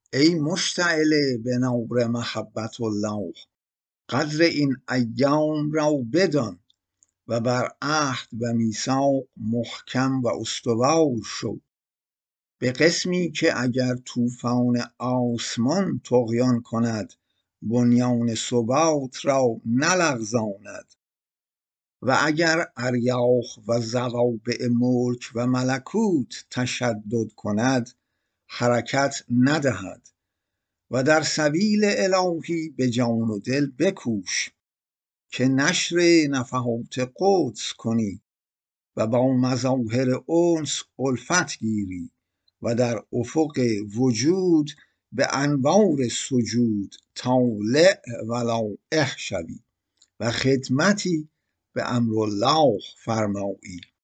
ای مشتعل به نور محبت الله، قدر این ایام را بدان و بر عهد و میثاق محکم و استوار شو. به قسمی که اگر طوفان آسمان طغیان کند بنیان ثبات را نلغزاند، و اگر اریاح و زوابع ملک و ملکوت تشدد کند حرکت ندهد. و در سبیل الهی به جان و دل بکوش که نشر نفحات قدس کنی و با مظاهر انس الفت گیری و در افق وجود به انوار سجود طالع و لایح شوی و خدمتی به امر الله فرمایی.